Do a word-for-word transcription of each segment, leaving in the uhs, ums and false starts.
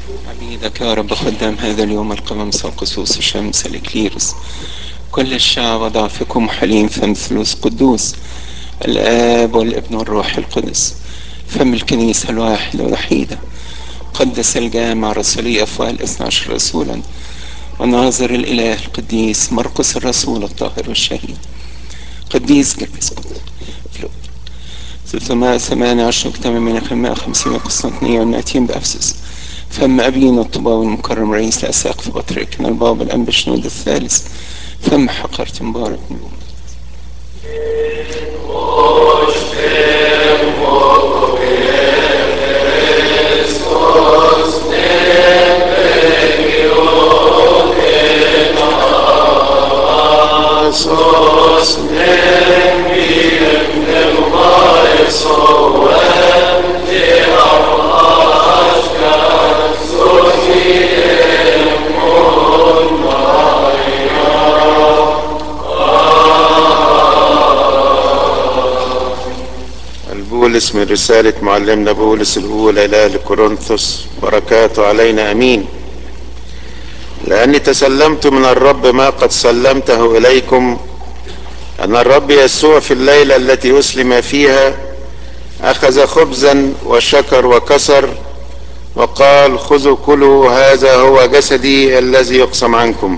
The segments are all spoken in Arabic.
عبيدك يا رب خدام هذا اليوم القمامسة وقصوص الشمس الإكليروس، كل الشعب وضع فيكم حليم فم ثلوث قدوس، الآب والابن والروح القدس، فم الكنيسة الواحدة الوحيدة، قدس الجامع الرسولية أفواه الاثنى عشر رسولا، وناظر الإله القديس مرقس الرسول الطاهر والشهيد، قديس جرجس ثلاثمائة وثمانية عشر مجتمع من مائة وخمسين قسطنطينية والناتين بأفسس، فم أبينا الطباوي المكرم رئيس الأساقفة بطريركنا البابا الأنبا شنود الثالث، فم حقرت مبارك نجوم. بولس من رسالة معلمنا بولس الأولى إلى أهل كورنثوس، بركاته علينا أمين. لأني تسلمت من الرب ما قد سلمته إليكم، أن الرب يسوع في الليلة التي أسلم فيها أخذ خبزا وشكر وكسر وقال: خذوا كلوا، هذا هو جسدي الذي يقسم عنكم،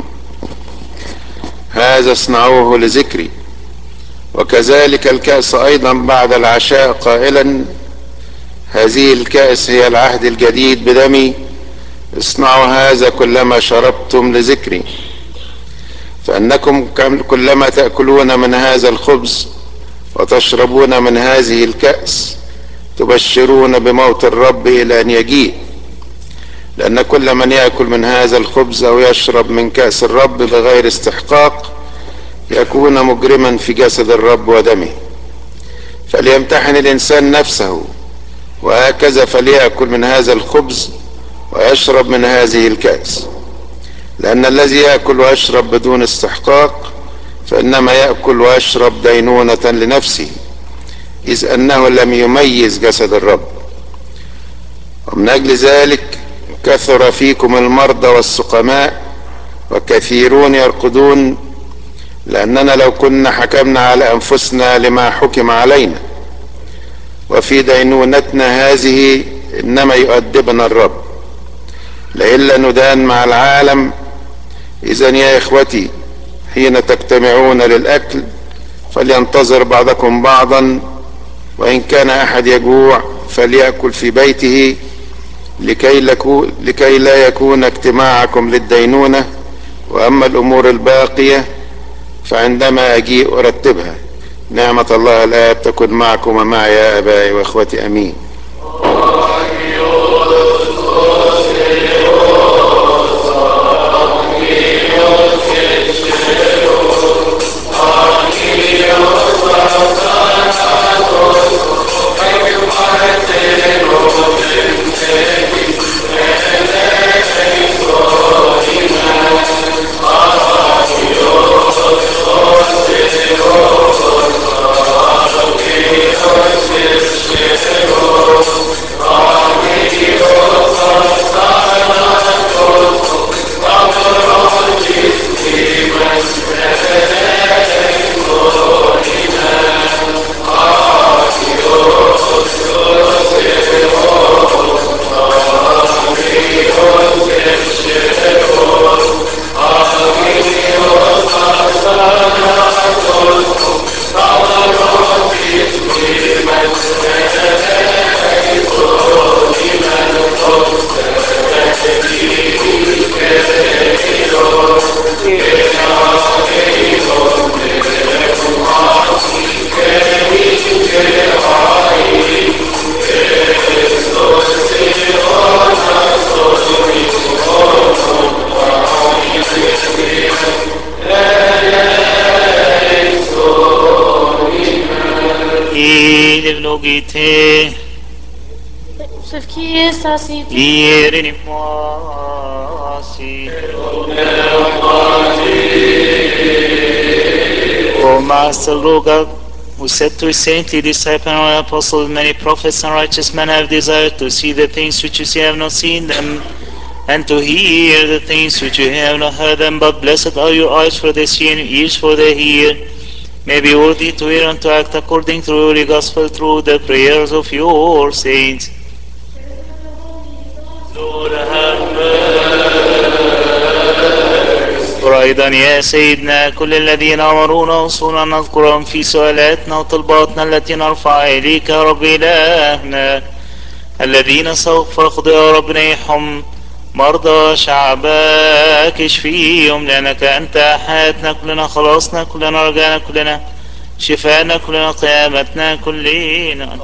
هذا اصنعوه لذكري. وكذلك الكأس أيضا بعد العشاء قائلا: هذه الكأس هي العهد الجديد بدمي، اصنعوا هذا كلما شربتم لذكري. فإنكم كلما تأكلون من هذا الخبز وتشربون من هذه الكأس تبشرون بموت الرب إلى أن يجيء. لأن كل من يأكل من هذا الخبز أو يشرب من كأس الرب بغير استحقاق يكون مجرما في جسد الرب ودمه. فليمتحن الإنسان نفسه، وهكذا فليأكل من هذا الخبز ويشرب من هذه الكأس. لأن الذي يأكل ويشرب بدون استحقاق فإنما يأكل ويشرب دينونة لنفسه، إذ أنه لم يميز جسد الرب. ومن أجل ذلك كثر فيكم المرضى والسقماء وكثيرون يرقدون، لأننا لو كنا حكمنا على أنفسنا لما حكم علينا، وفي دينونتنا هذه إنما يؤدبنا الرب، لئلا ندان مع العالم. إذن يا إخوتي، حين تجتمعون للأكل فلينتظر بعضكم بعضا، وإن كان أحد يجوع فليأكل في بيته، لكي, لكي لا يكون اجتماعكم للدينونة. وأما الأمور الباقية فعندما أجيء أرتبها. نعمة الله الآب تكن معكم ومعي يا أبائي وإخوتي، أمين. O Master, Lord, who said to his saintly disciple and apostle, many prophets and righteous men have desired to see the things which you see have not seen them, and to hear the things which you have not heard them, but blessed are your eyes for the see and your ears for the hear. May be worthy to hear and to act according to your gospel through the prayers of your saints. Lord, have mercy. وأيضا يا سيدنا كل الذين أمرونا وصونا نذكرهم في سؤالاتنا وطلباتنا التي نرفع إليك يا رب إلهنا، الذين سوف فقد يا رب نيحم مرضى شعبك اشفيهم، لأنك أنت حياتنا كلنا، خلاصنا كلنا، رجانا كلنا، شفاءنا كلنا، قيامتنا كلنا.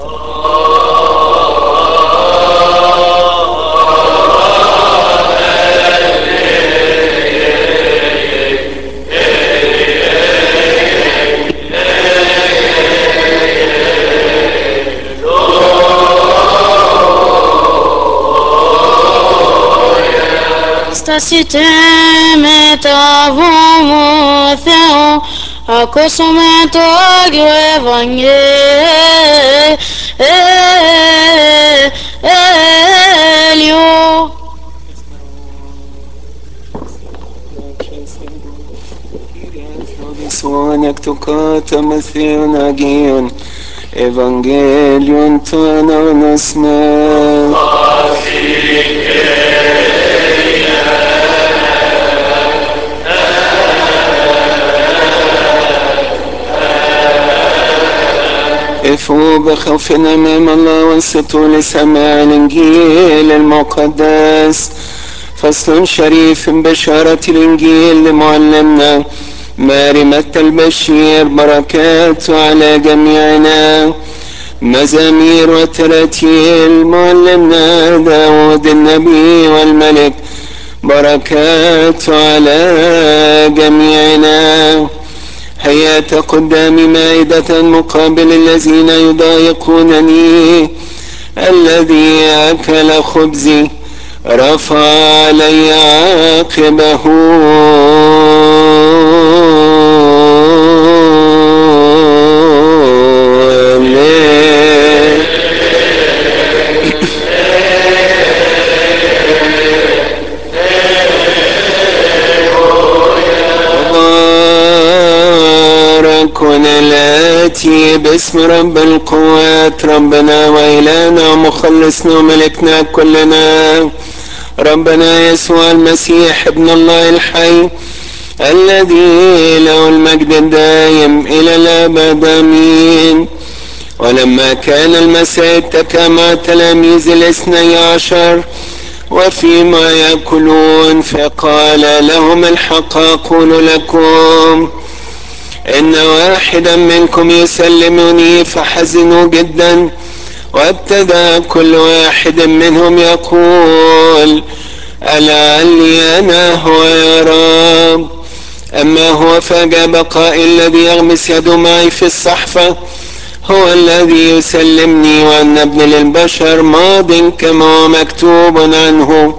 Sta sisteme t'avons fait a consommato agli evangelio. Sonek tukata mathion agion Evangelion tuananasme افوا بخوفنا امام الله وانصتوا لسماع الانجيل المقدس. فصل شريف بشارة الانجيل لمعلمنا ماري متى البشير، بركاته على جميعنا. مزامير وتراتيل معلمنا داود النبي والملك، بركاته على جميعنا. هيات قدامي مائدة مقابل الذين يضايقونني، الذي أكل خبزي رفع علي عاقبه. الآتي باسم رب القوات، ربنا وإلهنا ومخلصنا وملكنا كلنا، ربنا يسوع المسيح ابن الله الحي، الذي له المجد الدائم إلى الأبد آمين. ولما كان المساء اتكى مع تلاميذ الاثني عشر وفيما يأكلون، فقال لهم الحق أقول لكم إن واحدا منكم يسلمني. فحزنوا جدا، وابتدأ كل واحد منهم يقول ألعلي أنا هو يا رب. أما هو فأجاب قائل الذي يغمس يده معي في الصحفة هو الذي يسلمني، وأن ابن للبشر ماض كما هو مكتوب عنه.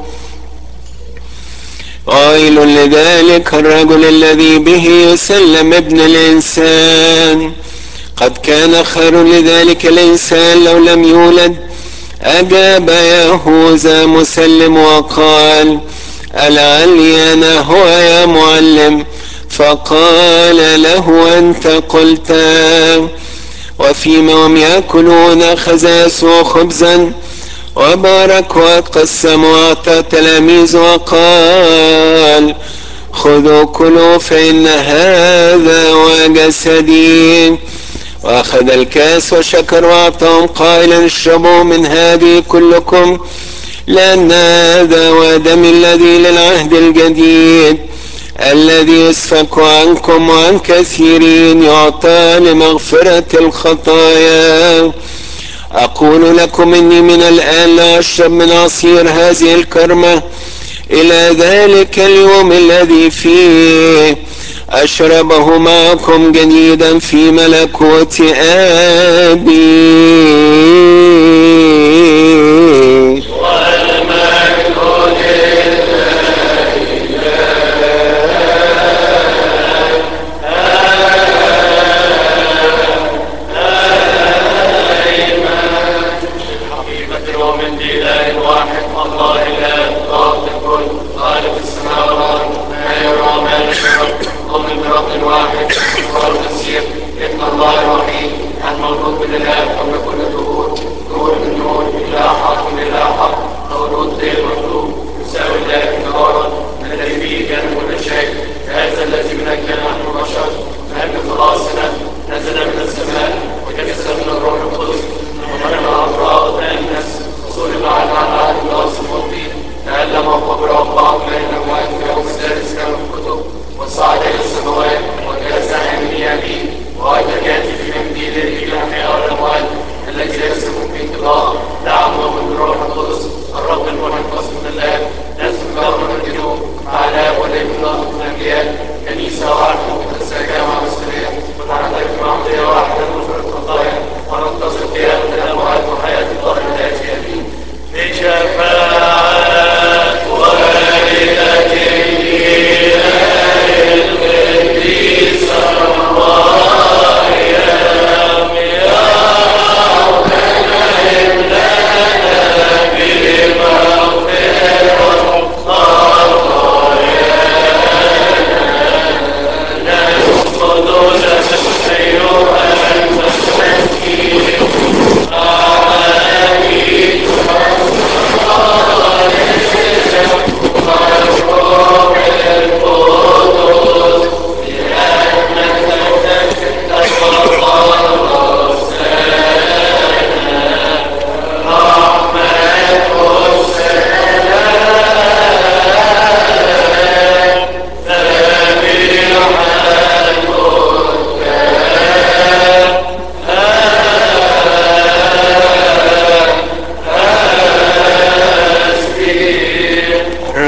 قائل لذلك الرجل الذي به يسلم ابن الإنسان. قد كان خير لذلك الإنسان لو لم يولد. أجاب يهوذا مسلم وقال ألعلي أنا هو يا معلم. فقال له أنت قلت. وفيما هم يأكلون أخذ يسوع خبزا وبارك وقسم وأعطى تلاميذ وقال خذوا كلوا فإن هذا هو جسدي. وأخذ الكاس وشكر وأعطاهم قائلا اشربوا من هذه كلكم، لأن هذا هو دمي الذي للعهد الجديد الذي يسفك عنكم وعن كثيرين يعطى لمغفرة الخطايا. أقول لكم إني من الآن لا أشرب من عصير هذه الكرمة إلى ذلك اليوم الذي فيه أشربه معكم جديدا في ملكوت أبي. ومن إله واحد الله لا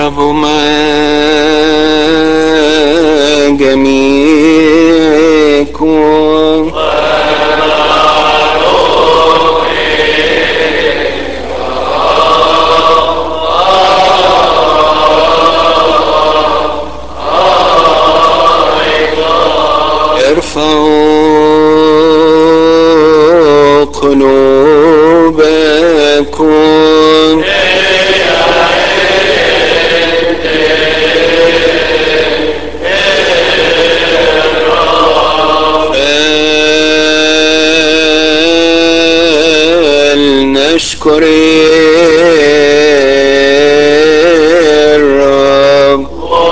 الرب مع جميعكم. ارفعوا قلوبكم. فلنشكر الرب.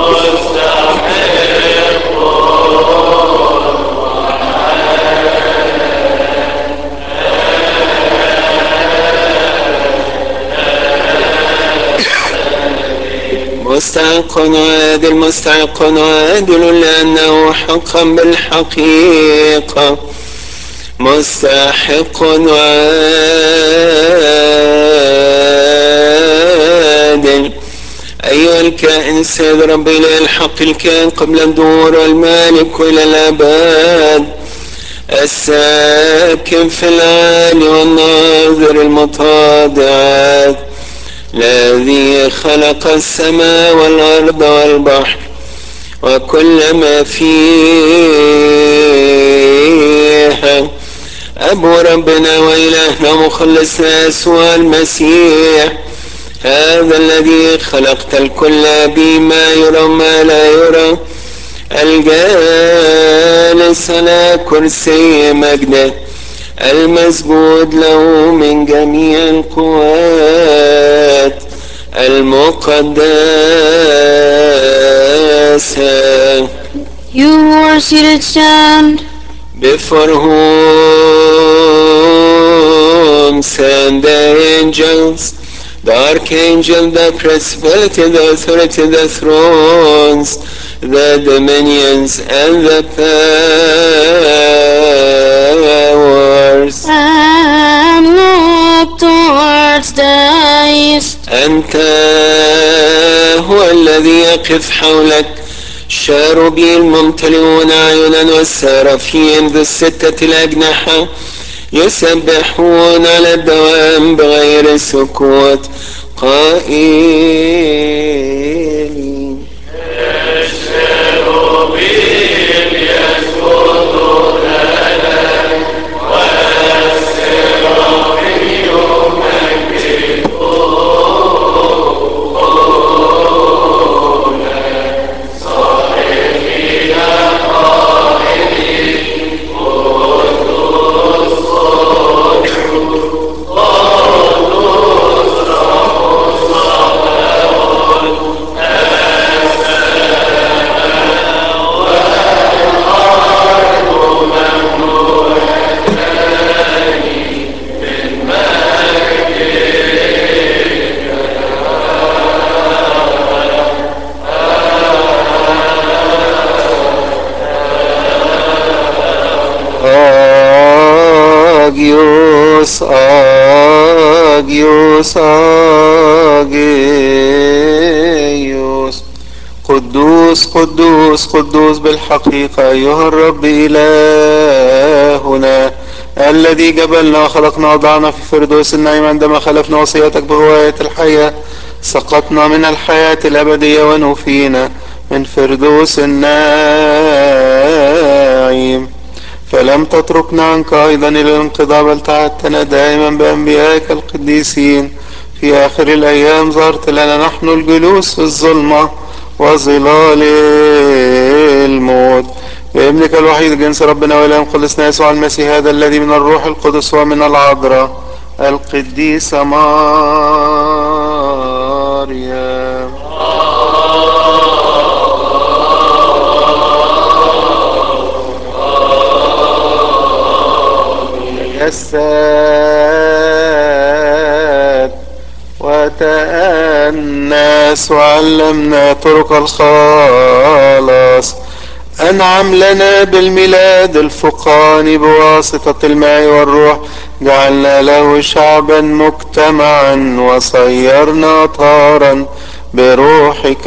مستحق وعادل مستحق وعادل لأنه حقا بالحقيقة مستحق وعادل. أيها الكائن سيد ربي إلى الحق الكائن قبل الدور والمالك إلى الأبد الساكن في العالي والناظر المتواضع الذي خلق السماء والأرض والبحر وكل ما فيها. أبو ربنا وإلهنا مخلصنا يسوع المسيح هذا الذي خلقت الكل بما يرى وما لا يرى الجالس على كرسي مجده المسجود له من جميع القوات المقدسة. You who are seated, stand. Before whom stand the angels, the archangel, the principality, the authority, the thrones, the dominions, and the powers. And look towards the east. أنت هو الذي يقف حولك الشاروبين الممتلئون أعينا والسرافين ذو الستة الأجنحة يسبحون على الدوام بغير سكوت قائلين الشاروبين يسجدون لك والسرافين يمجدون صالحين قائلين قدوس قدوس قدوس رب الصلوات السماء والأرض مملوءتان من Agios, Agios, Agios. قدوس قدوس قدوس بالحقيقة أيها الرب إلهنا الذي جبلنا وخلقنا وضعنا في فردوس النعيم عندما خلفنا وصيتك بهواية الحياة سقطنا من الحياة الأبدية ونفينا من فردوس النعيم فلم تتركنا عنك أيضا إلى الانقضاء بل تعهدتنا دائما بأنبيائك القديسين. في آخر الأيام ظهرت لنا نحن الجلوس في الظلمة وظلال الموت بابنك الوحيد جنس ربنا وإله مخلصنا يسوع المسيح هذا الذي من الروح القدس ومن العذراء القديسة مريم يساد وتأنس وعلمنا طرق الخلاص. أنعم لنا بالميلاد الفقاني بواسطة الماء والروح جعلنا له شعبا مجتمعا وصيرنا طارا بروحك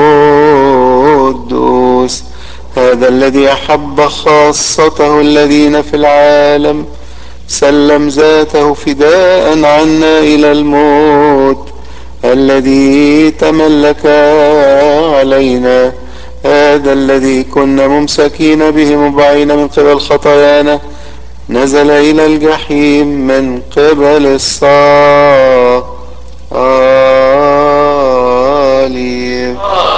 القدوس. هذا الذي أحب خاصته الذين في العالم سلم ذاته فداء عنا إلى الموت، الذي تملك علينا. هذا الذي كنا ممسكين به مبعين من قبل خطايانا نزل إلى الجحيم من قبل الصالب.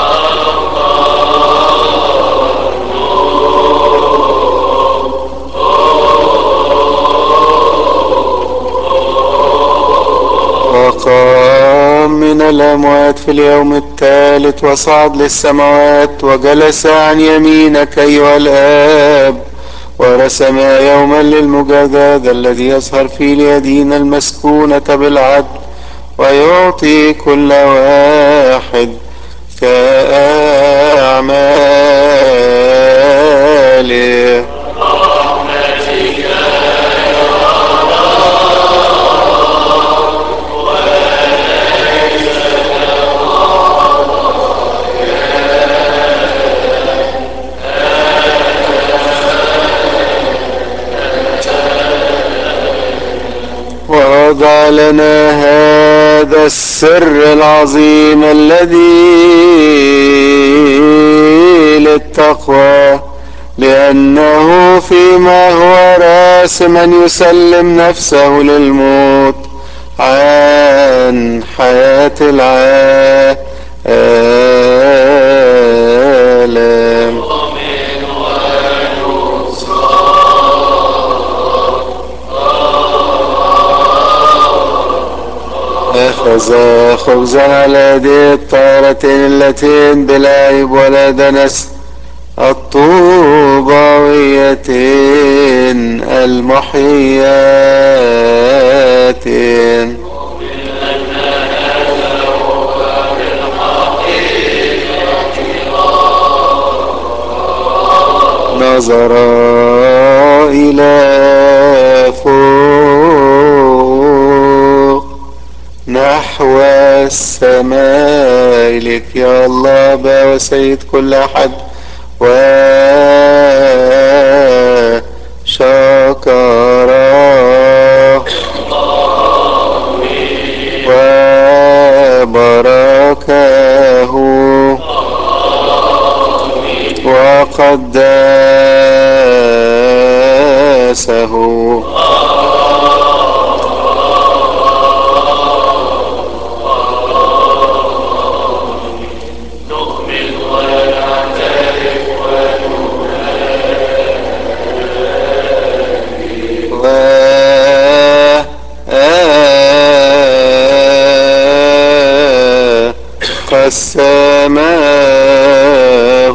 وقام من الأموات في اليوم الثالث وصعد للسماوات وجلس عن يمينك أيها الآب، ورسم يوما للمجازاة الذي يظهر فيه ليدين المسكونة بالعدل ويعطي كل واحد كأعماله. ووضع لنا هذا السر العظيم الذي للتقوى، لأنه فيما هو راسما يسلم نفسه للموت عن حياة العالم. أخذ خبزا على يديه الطاهرتين اللتين بلا عيب ولا دنس، الطوباويتين المحيياتين، نظر إلى فوق نحو السماء لك يا الله با وسيد كل أحد، وشكره وباركه وقدسه. قسماه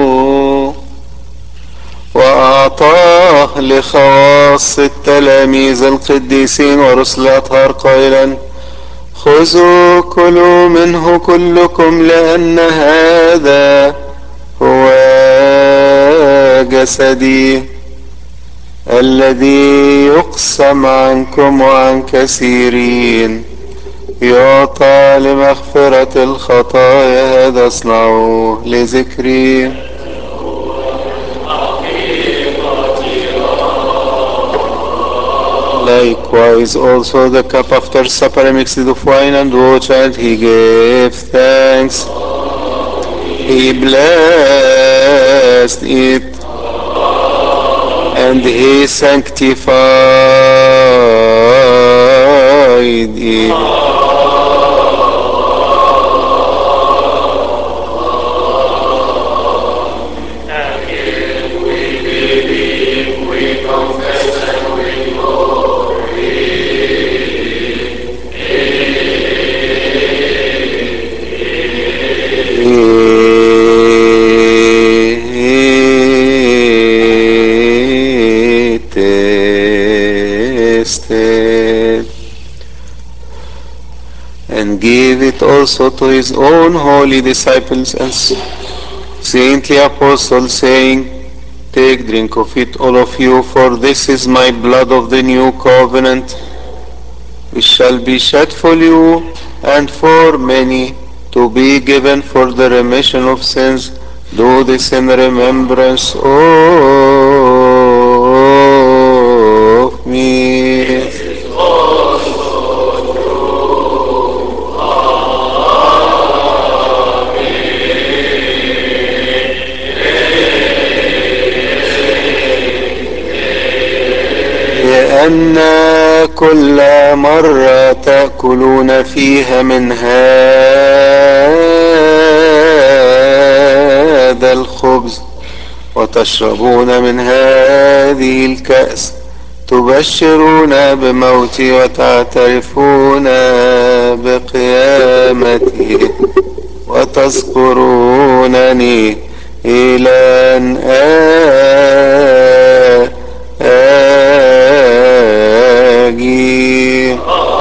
وأعطاه لخواص التلاميذ القديسين ورسل الأطهار قائلا: خذوا كلوا منه كلكم، لأن هذا هو جسدي الذي يقسم عنكم وعن كثيرين يعطى لمغفرة الخطايا. هذا اصنعوه لذكري. Likewise also the cup after supper mixed with wine and water, and he gave thanks. He blessed it and he sanctified it. And gave it also to his own holy disciples and saintly apostles, saying, take, drink of it, all of you, for this is my blood of the new covenant, which shall be shed for you and for many to be given for the remission of sins. Do this in remembrance of me. لأن كل مرة تأكلون فيها من هذا الخبز وتشربون من هذه الكأس تبشرون بموتي وتعترفون بقيامتي وتذكرونني إلى أن آجي.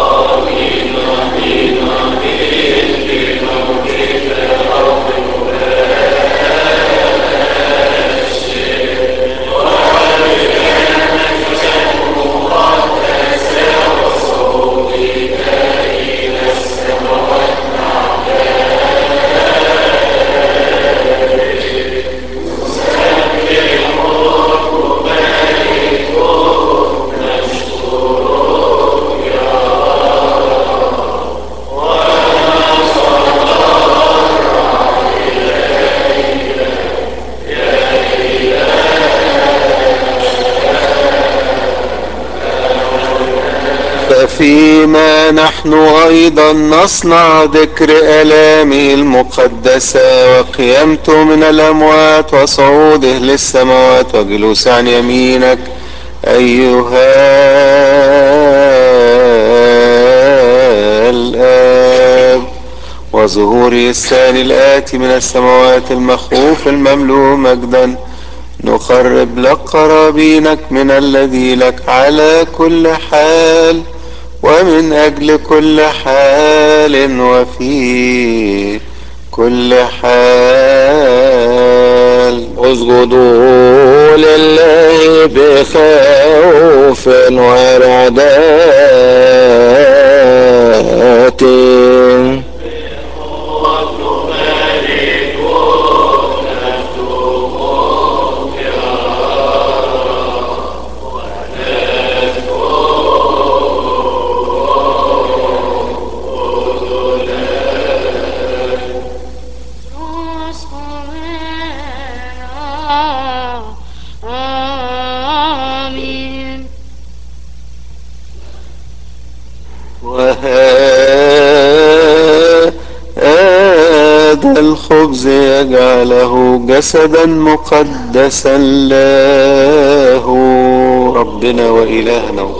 فيما نحن أيضا نصنع ذكر آلامه المقدسة وقيامته من الأموات وصعوده للسماوات وجلوس عن يمينك أيها الآب وظهوره الثاني الآتي من السماوات المخوف المملوء مجدا نقرب لك قرابينك من الذي لك على كل حال ومن أجل كل حال وفي كل حال. اسجدوا لله بخوف ورعدات آمين. وهذا الخبز يجعله جسدا مقدسا له ربنا وإلهنا.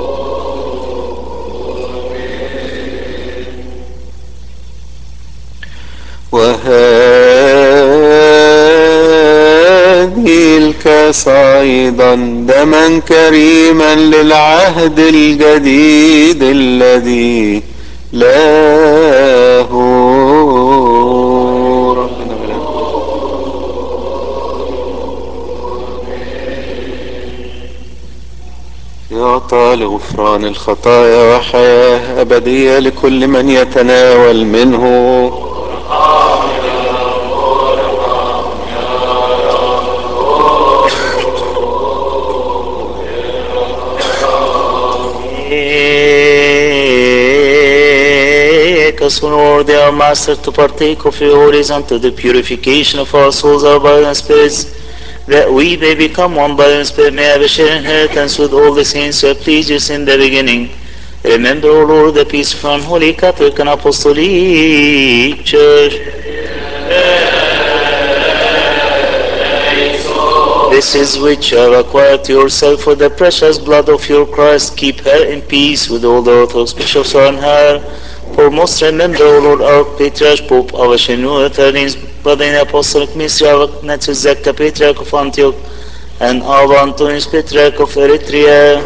وهذه الكاس أيضا دما كريما للعهد الجديد الذي له ربنا يعطى لغفران الخطايا وحياة أبدية لكل من يتناول منه. Us, Lord, our Master, to partake of your holies unto the purification of our souls, our bodies and spirits, that we may become one body and spirit, may have a share inheritance with all the saints who have pleased you in the beginning. Remember, O Lord, the peaceful and holy Catholic and Apostolic Church. This is which you have acquired to yourself for the precious blood of your Christ. Keep her in peace with all the Orthodox bishops on her. For most remember, O Lord, our Patriarch Pope, our Shenu Attorneys, Brother in the Apostolic Ministry, our Ignatius Zakka, Patriarch of Antioch, and our Antonius, Patriarch of Eritrea.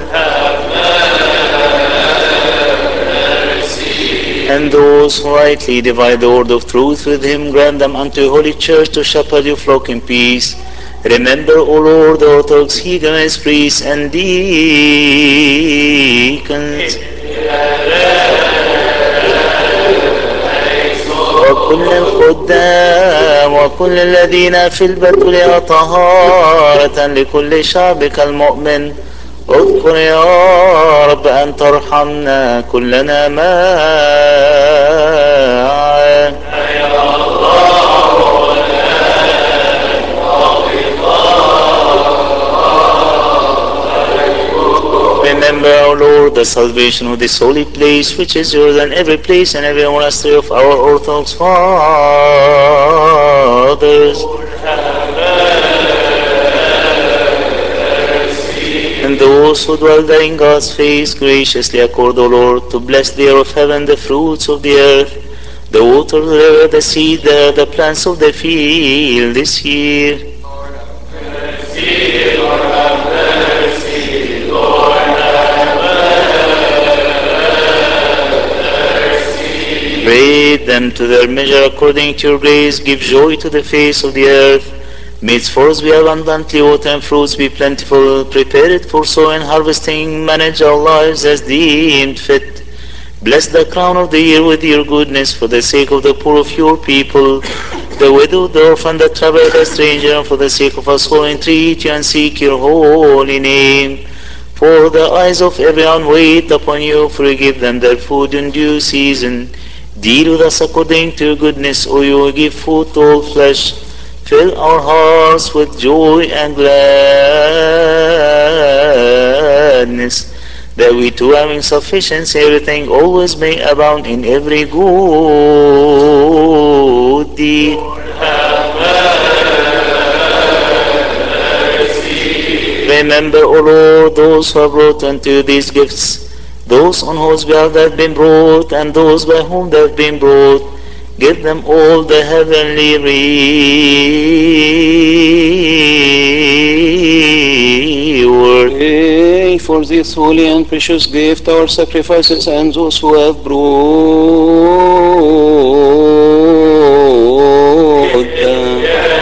And those who rightly divide the word of truth with him, grant them unto your holy church to shepherd your flock in peace. Remember, O Lord, the Orthodox heathens, priests, and deacons. وكل الخدام وكل الذين في البتول طهارة لكل شعبك المؤمن. اذكر يا رب أن ترحمنا كلنا معا. Remember, O Lord, the salvation of this holy place, which is yours, and every place and every monastery of our Orthodox fathers. And those who dwell there in God's face, graciously accord, O Lord, to bless the air of heaven, the fruits of the earth, the water, the river, the seed, the, the plants of the field this year. Grade them to their measure according to your grace. Give joy to the face of the earth. May its forests be abundantly water and fruits be plentiful. Prepare it for sowing, harvesting. Manage our lives as deemed fit. Bless the crown of the year with your goodness for the sake of the poor of your people, the widow, the orphan, the traveler, the stranger, and for the sake of us who entreat you and seek your holy name. For the eyes of everyone wait upon you, for you give them their food in due season. Deal with us according to your goodness, O you who give food to all flesh. Fill our hearts with joy and gladness, that we too, having sufficiency in everything, always may abound in every good deed. Remember, O Lord, those who have brought unto you these gifts, those on whose behalf they have been brought, and those by whom they have been brought. Give them all the heavenly reward. Pray for this holy and precious gift, our sacrifices, and those who have brought them.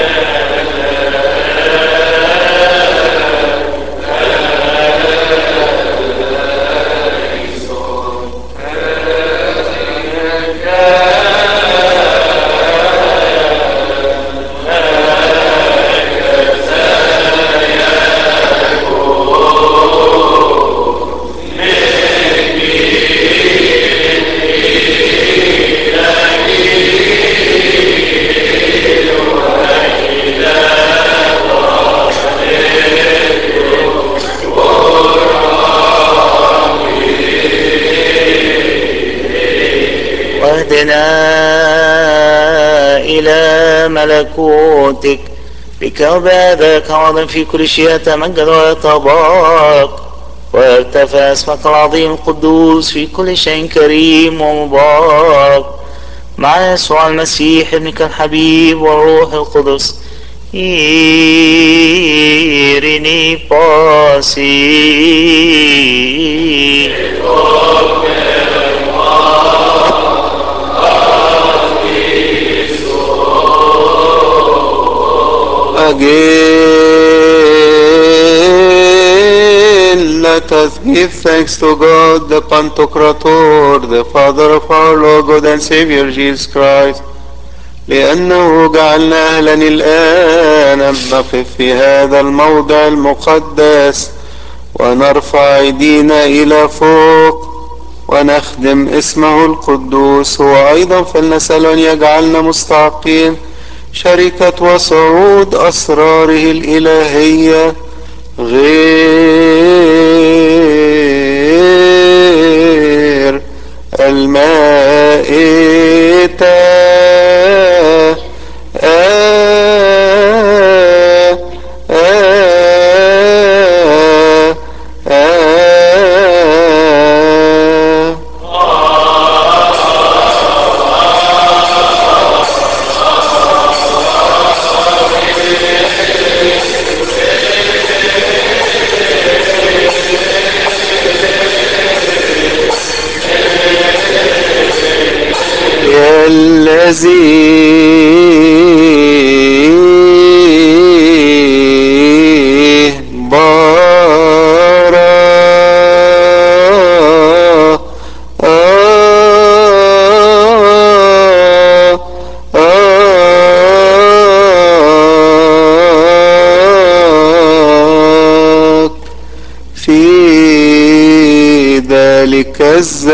واهدنا إلى ملكوتك، بك وبهذاك عظم في كل شيء يتمجد ويتبارك ويرتفع اسمك العظيم القدوس في كل شيء كريم ومبارك، مع يسوع المسيح ابنك الحبيب والروح القدس. إيريني باسي Again, let us give thanks to God, the Pantocrator, the Father of our Lord God and Savior Jesus Christ, لأنه جعلنا أهلا الآن نقف في هذا الموضع المقدس ونرفع أيدينا إلى فوق ونخدم اسمه القدوس. هو أيضا فلنسأل أن يجعلنا مستحقين شركة وصعود أسراره الإلهية غير المائتة. آه آه آه يا ذلك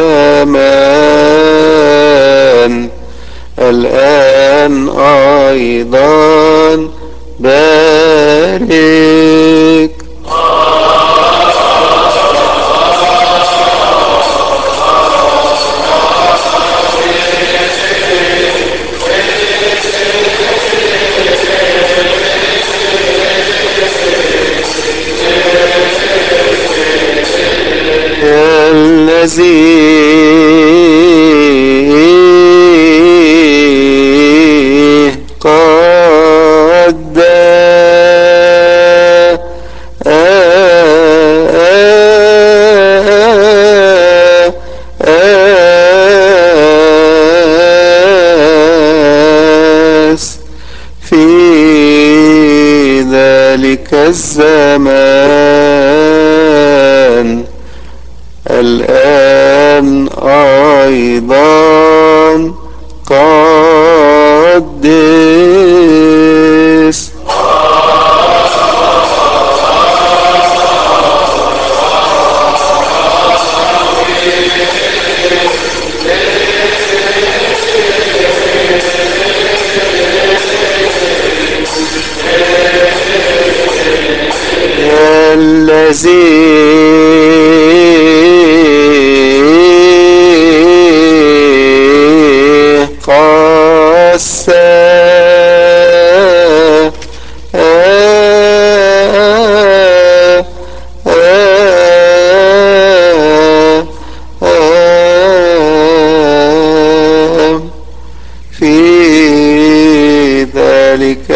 الزمان الآن أيضا بارك. الذي قد آس في ذلك الزمان الآن أيضا قدس. الذي قاس في ذلك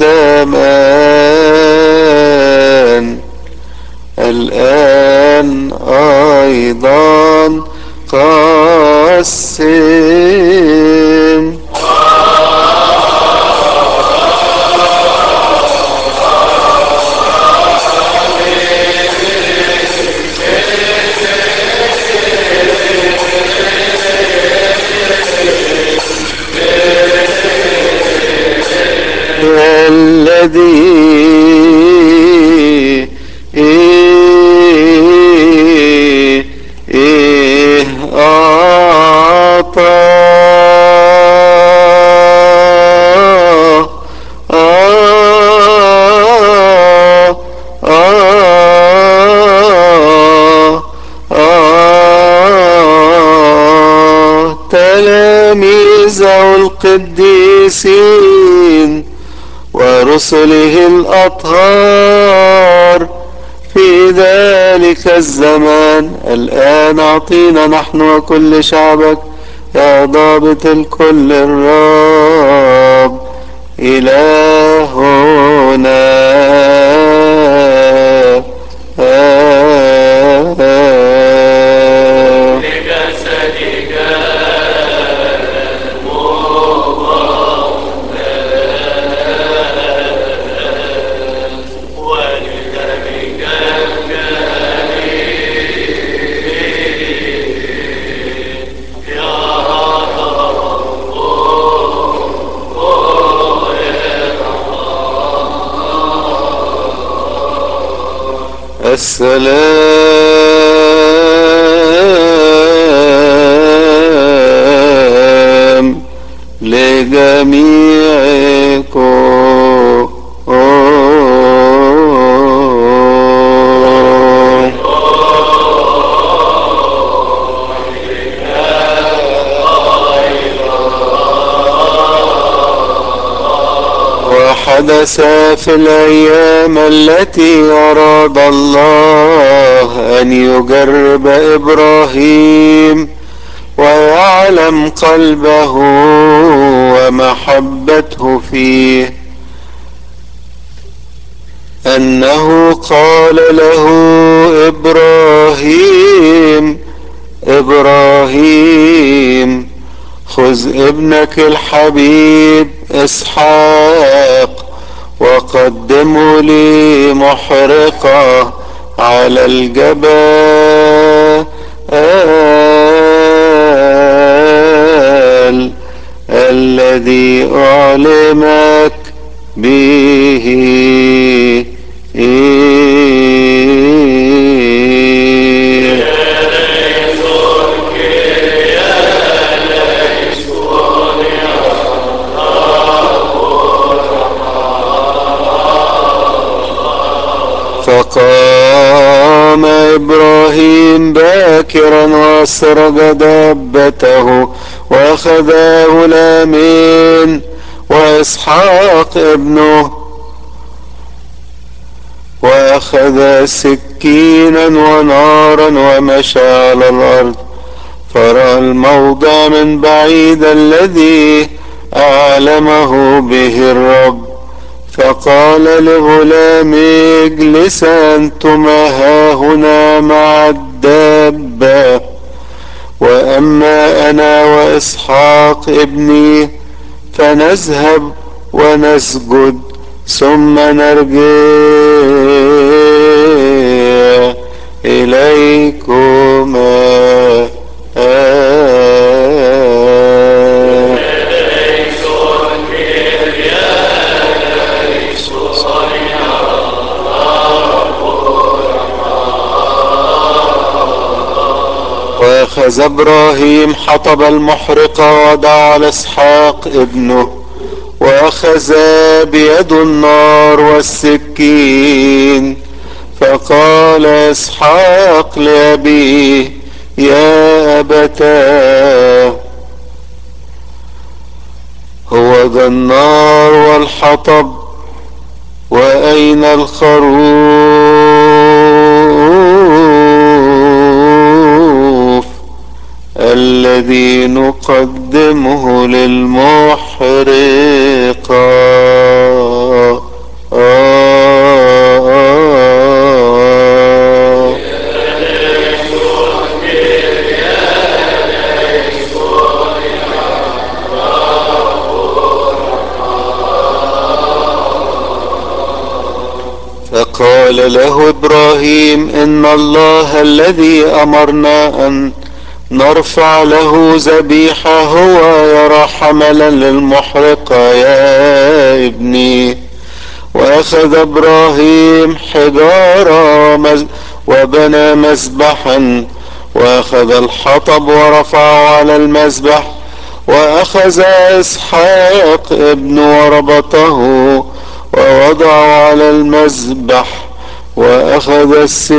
الزمان الآن أيضا قسم. الذي إيه إيه أعطى آه آه آه تلاميذه القديسين ورسله الأطهار في ذلك الزمان الآن أعطينا نحن وكل شعبك يا ضابط الكل الرب إلهنا. السلام لجميعكم. وحدث في الأيام التي أراد الله أن يجرب إبراهيم ويعلم قلبه ومحبته فيه أنه قال له إبراهيم إبراهيم خذ ابنك الحبيب إسحاق وقدمه لي محرقة على الجبل الذي أعلمك به. يا فقام إبراهيم باكرا وأسرج دابته وأخذ غلامين وإسحاق ابنه وأخذ سكينا ونارا ومشى على الأرض، فرأى الموضع من بعيد الذي أعلمه به الرب، فقال لغلامه اجلس أنتما هاهنا مع الدابة، وأما أنا وإسحاق ابني فنذهب ونسجد ثم نرجع إليكما. وأخذ إبراهيم حطب المحرقة ووضع على إسحاق ابنه، وأخذ بيد النار والسكين، فقال إسحاق لأبيه يا أبتاه هو ذا النار والحطب، وأين الخروف الذي نقدمه للمحرقة؟ فقال له إبراهيم إن الله الذي أمرنا أن نرفع له ذبيحة هو يرى حملا للمحرقة يا ابني. وأخذ إبراهيم حجارة وبنى مذبحا، وأخذ الحطب ورفعه على المذبح، وأخذ إسحاق ابن وربطه ووضعه على المذبح، وأخذ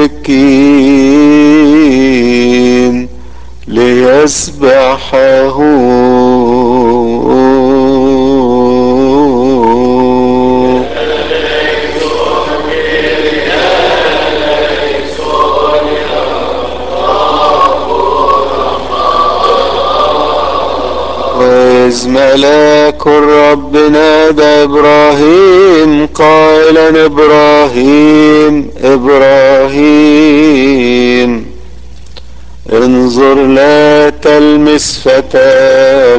السكين ليذبحه. وإذ ملاك الرب نادى إبراهيم قائلا إبراهيم إبراهيم انظر لا تلمس فتاك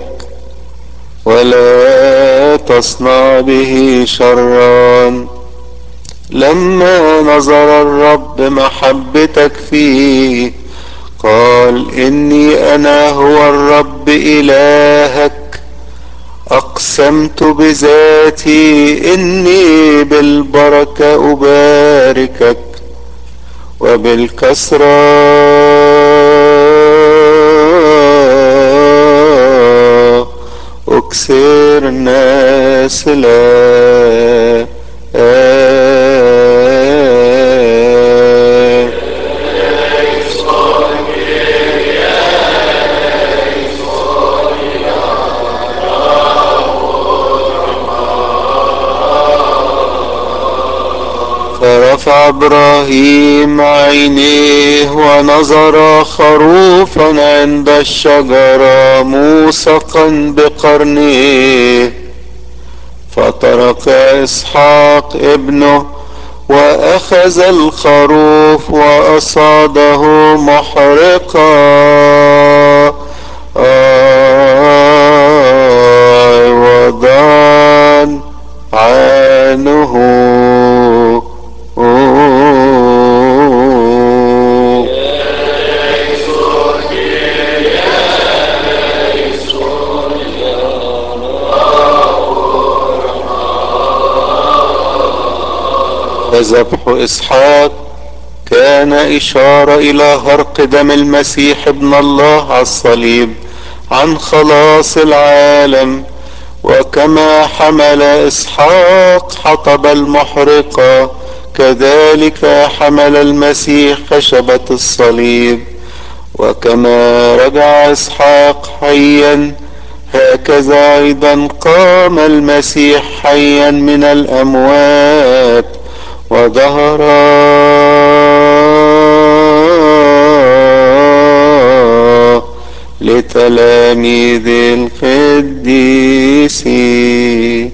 ولا تصنع به شرا. لما نظر الرب محبتك فيه قال إني أنا هو الرب إلهك، أقسمت بذاتي إني بالبركة أباركك وبالكسرة أكسر نسلا. فرفع إبراهيم عينيه ونظر خروفا عند الشجرة موثقا بقرنيه، فترك إسحاق ابنه وأخذ الخروف وأصاده محرقا عوضا عنه. فذبح إسحاق كان إشارة إلى هرق دم المسيح ابن الله على الصليب عن خلاص العالم. وكما حمل إسحاق حطب المحرقة كذلك حمل المسيح خشبة الصليب، وكما رجع إسحاق حيا هكذا أيضا قام المسيح حيا من الأموات وظهر لتلاميذ القديسين.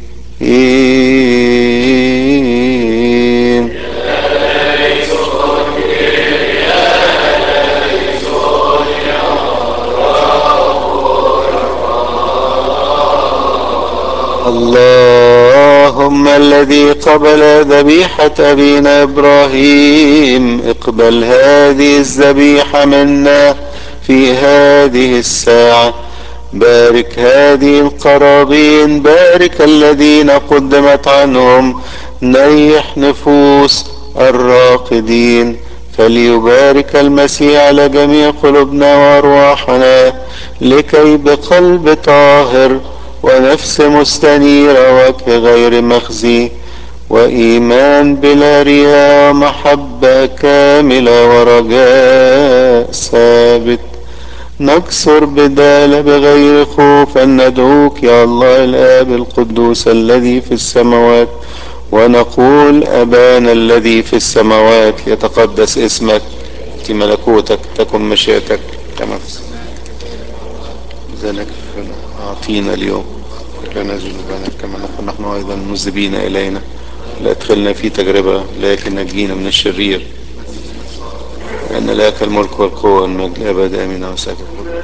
اللهم الذي قبل ذبيحة أبينا إبراهيم اقبل هذه الذبيحة منا في هذه الساعة. بارك هذه القرابين، بارك الذين قدمت عنهم، نيح نفوس الراقدين. فليبارك المسيح على جميع قلوبنا وأرواحنا، لكي بقلب طاهر ونفس مستنيرة وجه غير مخزي وإيمان بلا رياء ومحبة كاملة ورجاء ثابت نكسر بدال بغير خوف أن ندعوك يا الله الآب القدوس الذي في السماوات، ونقول أبانا الذي في السماوات يتقدس اسمك، في ملكوتك، تكن مشيئتك كما في السماء. ذلك أعطينا اليوم لنا ذنوبنا كما نقول نحن أيضا المذنبين إلينا، لا تدخلنا في تجربة لكن نجينا من الشرير، لأن لك الملك والقوة والمجد الأبد آمين. وساكت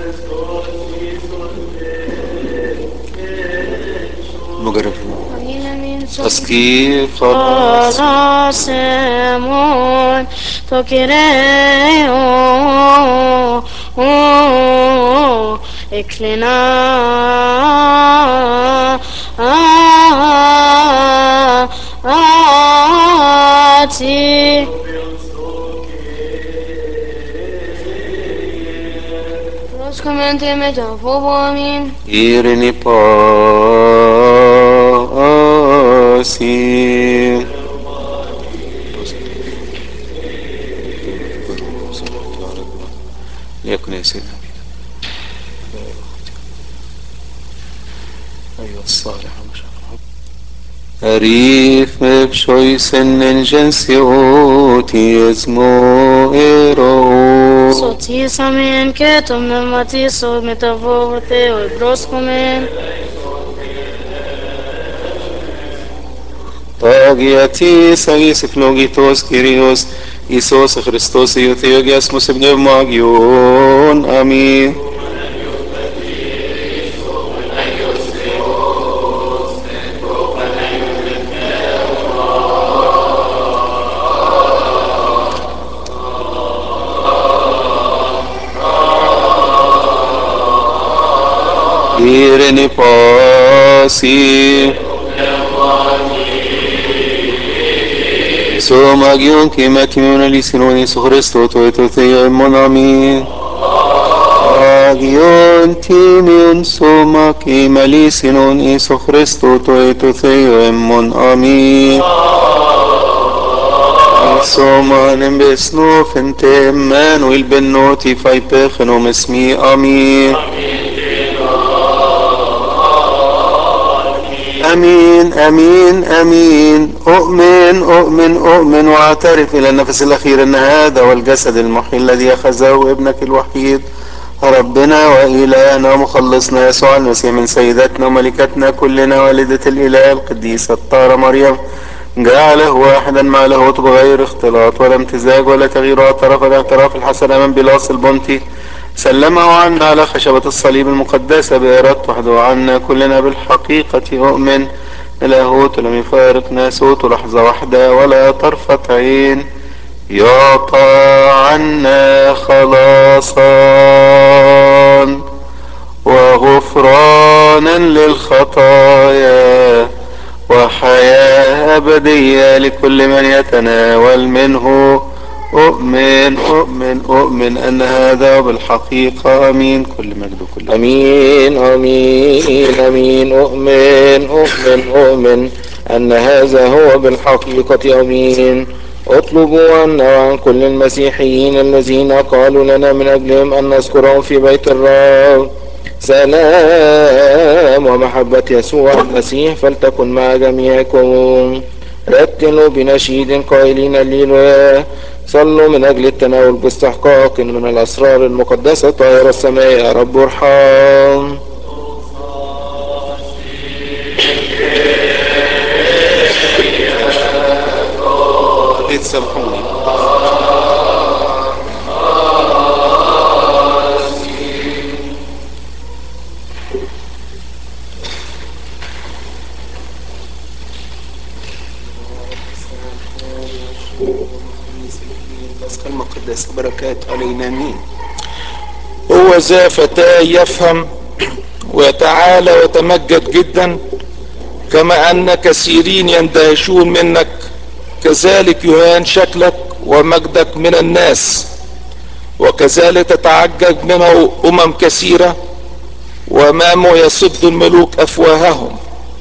مجرد تسكير خلاص خلاصمون تكريو اكلنا آتي Roscomente metafobomin Irini pasi ليكن يا سيدنا أيها الصالح أريف بشوي سن الجنس أوتي اسمه إيرو صوتي سامين كتم نمتي صوت متفوتي وبروسكومين طاقيتي سايس فلوغيتوس كيريوس إيسوس خريستوس يوثيوغياس مسبن ماجيون آمين. Irene pasi Somagion che mattione li sinoni su Cristo tu e tu te e monami Agion timion soma che mali sinoni su Cristo tu e tu te e monami Soma nembesno fente manu il bennoti fai pechno mesmi amin أمين أمين أمين أؤمن أؤمن أؤمن وأعترف إلى النفس الأخير أن هذا هو الجسد المحيي الذي أخذه ابنك الوحيد ربنا وإلهنا ومخلصنا يسوع المسيح من سيدتنا وملكتنا كلنا والدة الإله القديسة الطاهرة مريم، جعله واحدا مع لاهوته بغير اختلاط ولا امتزاج ولا تغيير، واعترف الاعتراف الحسن أمام بيلاطس البنطي، سلمه عنا على خشبة الصليب المقدسة بإرادته وحده عنا كلنا بالحقيقة أؤمن لاهوت لم يفارق ناسوت لحظة واحدة ولا طرفة عين، يعطى عنا خلاصا وغفرانا للخطايا وحياة أبدية لكل من يتناول منه. أؤمن أؤمن أؤمن أن هذا بالحقيقة أمين. كل مجد كل أمين أمين أمين أؤمن أؤمن أؤمن أن هذا هو بالحقيقة أمين. اطلبوا عنا وعن كل المسيحيين الذين قالوا لنا من أجلهم أن نذكرهم في بيت الرب سلام ومحبة يسوع المسيح فلتكن مع جميعكم. رتلوا بنشيد قائلين الليل صلوا من أجل التناول باستحقاق من الأسرار المقدسة طاهرة السماء يا رب ارحم. سامحوني. المقدس بركات علينا مين. هو ذا فتاة يفهم ويتعالى ويتمجد جدا كما أن كثيرين يندهشون منك كذلك يهان شكلك ومجدك من الناس وكذلك تتعجب منه أمم كثيرة وأمامه يسد الملوك أفواههم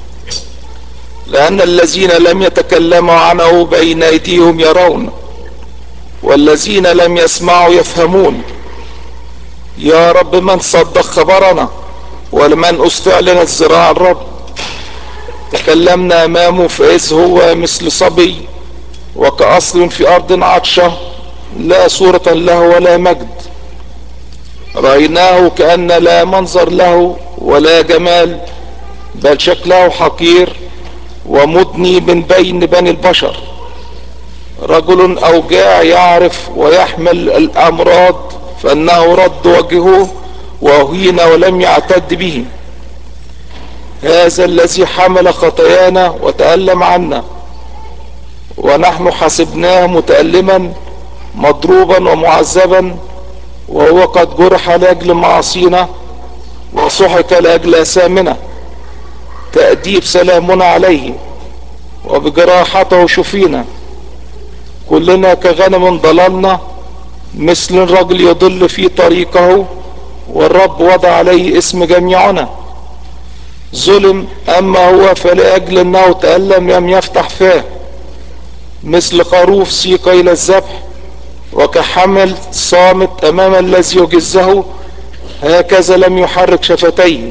لأن الذين لم يتكلموا عنه بين أيديهم يرون والذين لم يسمعوا يفهمون. يا رب من صدق خبرنا ولمن استعلنت ذراع الرب. تكلمنا أمامه فإذ هو مثل صبي وكأصل في أرض عطشة لا صورة له ولا مجد. رأيناه كأن لا منظر له ولا جمال بل شكله حقير ومدني من بين بني البشر. رجل أوجاع يعرف ويحمل الأمراض فأنه رد وجهه وهين ولم يعتد به. هذا الذي حمل خطايانا وتألم عنا ونحن حسبناه متألما مضروبا ومعذبا وهو قد جرح لأجل معاصينا وسحق لأجل أثامنا. تأديب سلامنا عليه وبجراحته شفينا. كلنا كغنم ضللنا مثل الرجل يضل في طريقه والرب وضع عليه اسم جميعنا. ظلم أما هو فلأجل أنه تألم لم يفتح فاه مثل خروف سيق إلى الذبح وكحمل صامت أمام الذي يجزه هكذا لم يحرك شفتيه.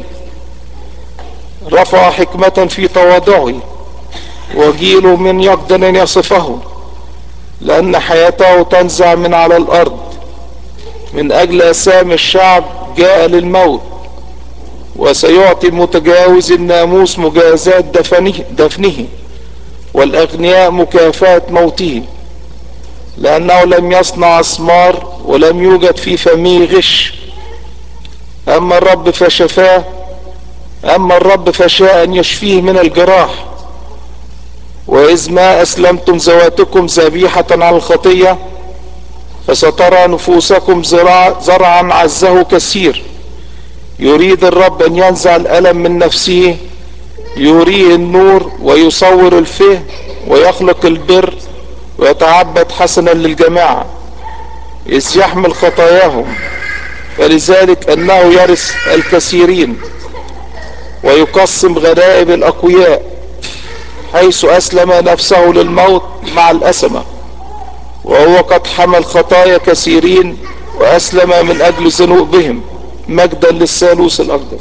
رفع حكمة في تواضعه وجيل من يقدر أن يصفه لأن حياته تنزع من على الأرض. من أجل أسام الشعب جاء للموت وسيعطي المتجاوز الناموس مجازات دفنه, دفنه والأغنياء مكافأة موته لأنه لم يصنع أسمار ولم يوجد في فمه غش. أما الرب فشفاه أما الرب فشاء أن يشفيه من الجراح. وإذ ما أسلمتم ذواتكم ذبيحة على الخطية فسترى نفوسكم زرعا عزه كثير. يريد الرب أن ينزع الألم من نفسه يريه النور ويصور الفهم ويخلق البر ويتعبد حسنا للجماعة إذ يحمل خطاياهم فلذلك أنه يرث الكثيرين ويقسم غنائم الأقوياء حيث أسلم نفسه للموت مع الأسمة وهو قد حمل خطايا كثيرين وأسلم من أجل ذنوبهم. مجدا للثالوث الأقدس.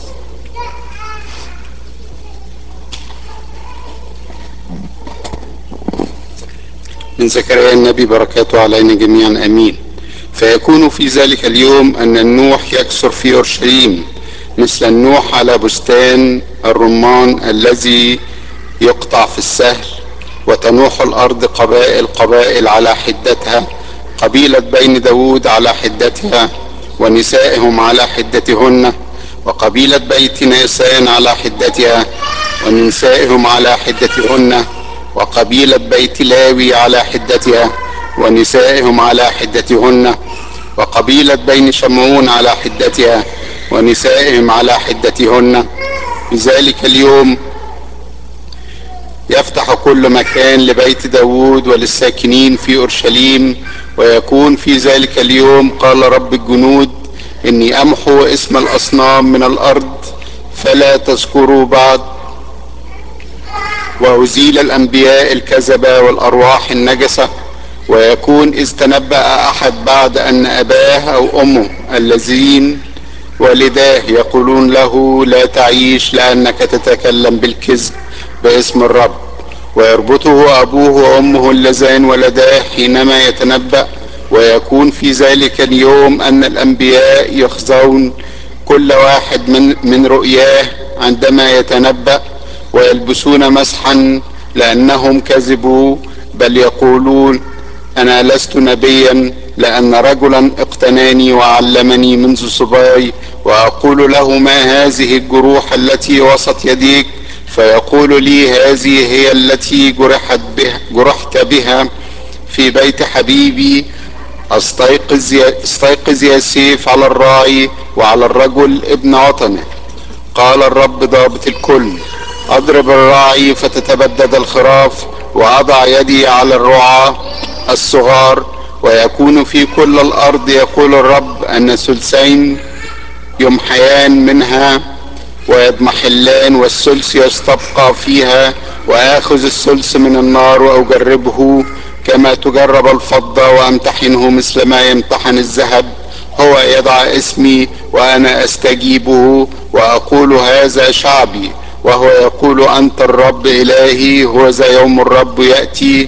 من زكريا النبي بركاته علينا جميعا امين. فيكون في ذلك اليوم ان النوح يكثر في اورشليم مثل النوح على بستان الرمان الذي يقطع في السهل وتنوح الارض قبائل قبائل على حدتها قبيلة بين داود على حدتها ونسائهم على حدتهن وقبيلة بيت نيسان على حدتها ونسائهم على حدتهن وقبيلة بيت لاوي على حدتها ونسائهم على حدتهن وقبيلة بين شمعون على حدتها ونسائهم على حدتهن. في ذلك اليوم يفتح كل مكان لبيت داود وللساكنين في أورشليم. ويكون في ذلك اليوم قال رب الجنود إني أمحو اسم الأصنام من الأرض فلا تذكروا بعد وأزيل الأنبياء الكذبة والأرواح النجسة ويكون إذ تنبأ أحد بعد أن أباه أو أمه الذين والداه يقولون له لا تعيش لأنك تتكلم بالكذب باسم الرب، ويربطه أبوه وأمه اللذان ولداه حينما يتنبأ، ويكون في ذلك اليوم أن الأنبياء يخزون كل واحد من من رؤياه عندما يتنبأ، ويلبسون مسحا لأنهم كذبوا، بل يقولون أنا لست نبيا لأن رجلا اقتناني وعلمني منذ صباي، وأقول له ما هذه الجروح التي وسط يديك؟ فيقول لي هذه هي التي جرحت بها جرحت بها في بيت حبيبي. استيقظ يا, استيقظ يا سيف على الراعي وعلى الرجل ابن وطنه. قال الرب ضابط الكل اضرب الراعي فتتبدد الخراف، واضع يدي على الرعاة الصغار، ويكون في كل الارض يقول الرب ان ثلثين يمحيان منها ويضمحلان، والثلث يستبقى فيها، واخذ الثلث من النار واجربه كما تجرب الفضة وامتحنه مثل ما يمتحن الذهب. هو يضع اسمي وانا استجيبه، واقول هذا شعبي، وهو يقول انت الرب الهي. هو ذا يوم الرب يأتي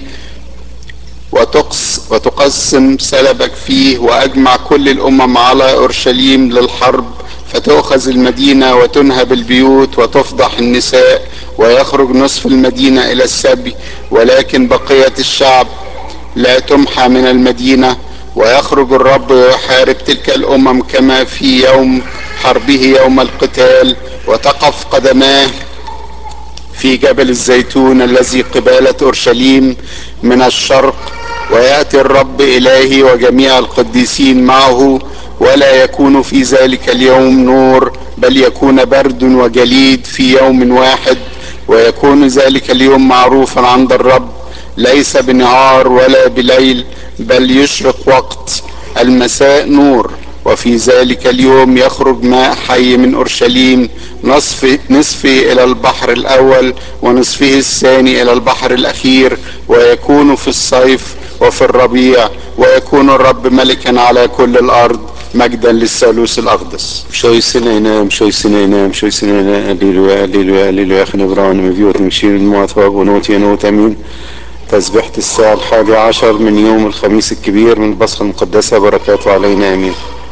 وتقص وتقسم سلبك فيه، واجمع كل الامم على اورشليم للحرب، فتؤخذ المدينة وتنهب البيوت وتفضح النساء، ويخرج نصف المدينة الى السبي، ولكن بقية الشعب لا تمحى من المدينة. ويخرج الرب ويحارب تلك الامم كما في يوم حربه يوم القتال، وتقف قدماه في جبل الزيتون الذي قبالة اورشليم من الشرق، ويأتي الرب الهي وجميع القديسين معه، ولا يكون في ذلك اليوم نور، بل يكون برد وجليد في يوم واحد. ويكون ذلك اليوم معروفا عند الرب، ليس بنهار ولا بليل، بل يشرق وقت المساء نور. وفي ذلك اليوم يخرج ماء حي من اورشليم، نصف نصفه الى البحر الاول ونصفه الثاني الى البحر الاخير، ويكون في الصيف وفي الربيع، ويكون الرب ملكا على كل الارض. مجدا للثالوث الاقدس. Mshoy sinena, mshoy sinena, mshoy sinena, Alleluia, Alleluia, Alleluia. احنا برانا مبيوت مشير المواثوق ونوت ينوت امين. تسبحة الساعة الحادي عشر من يوم الخميس الكبير من البصخة المقدسة، بركاته علينا امين.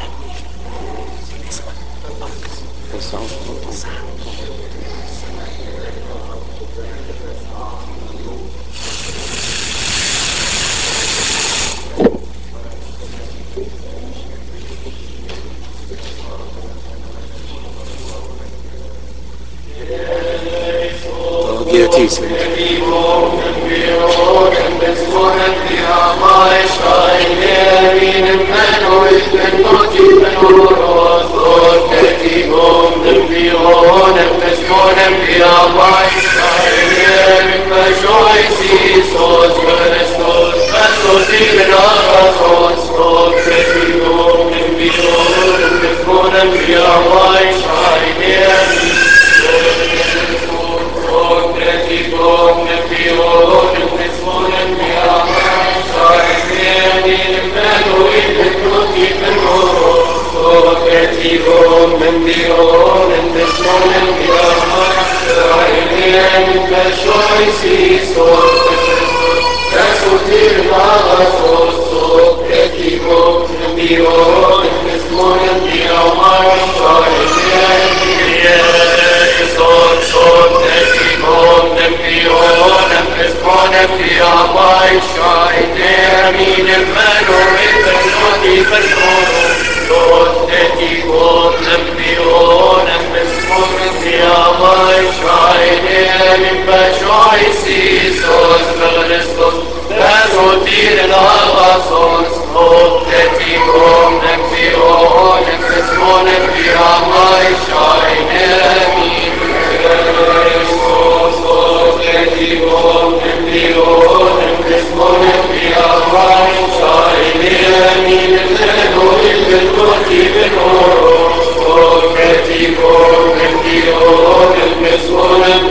طاقيتي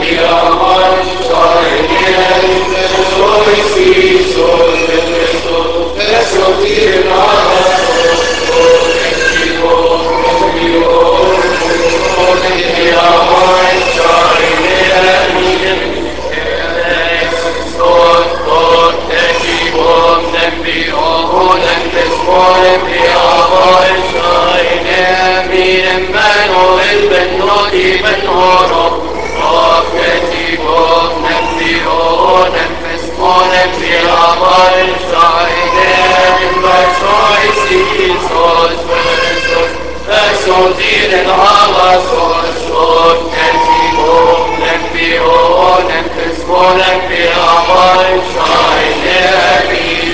Jesus, ورم وفتيهم نبيون فاسمون في عمر شعيدين بشويسي صوت فرسوس فسوتين العرسوس صوت فتيهم نبيون فاسمون في عمر شعيدين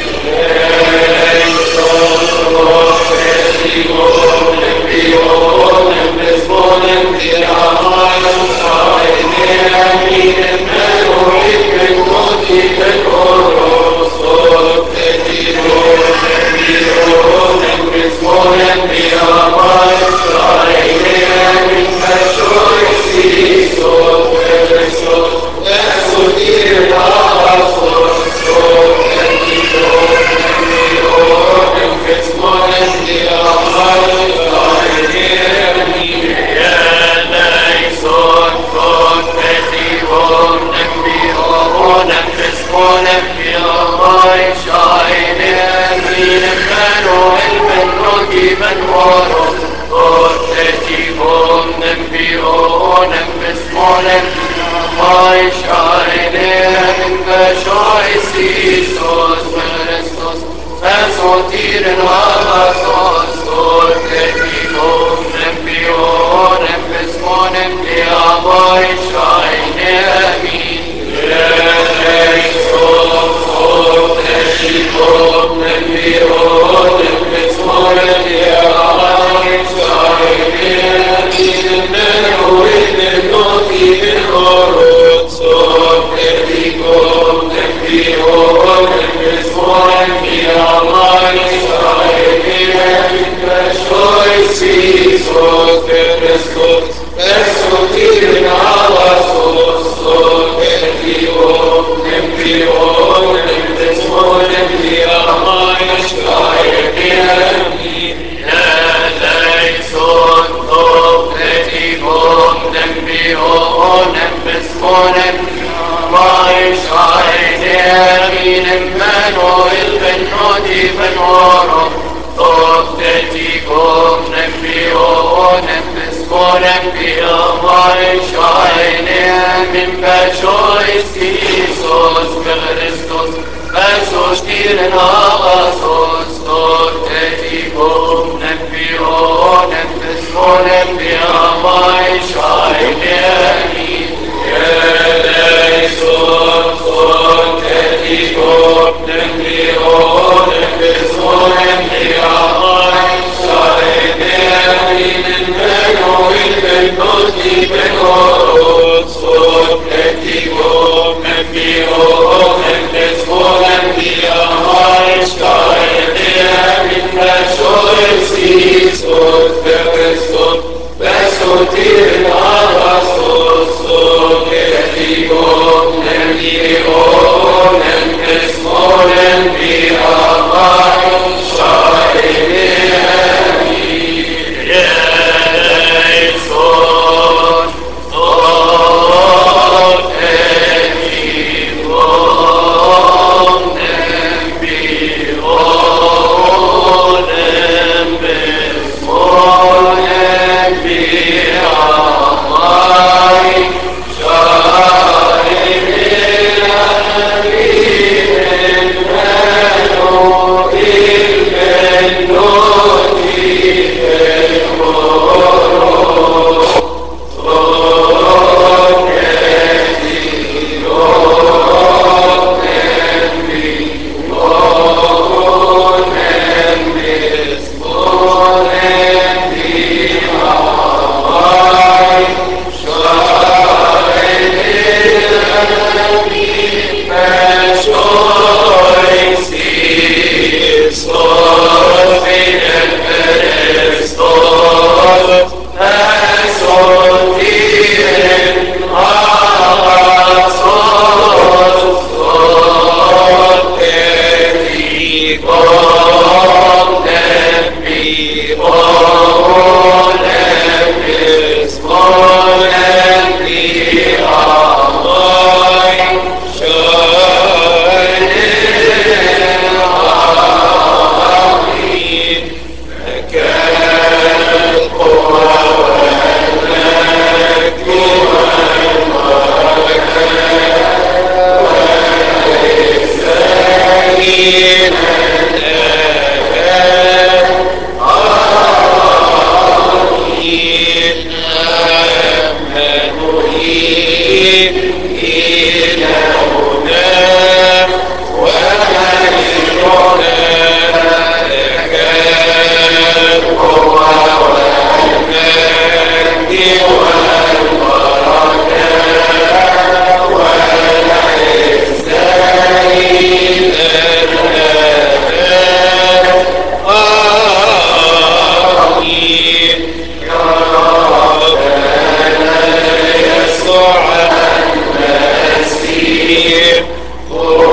يسوع المسيح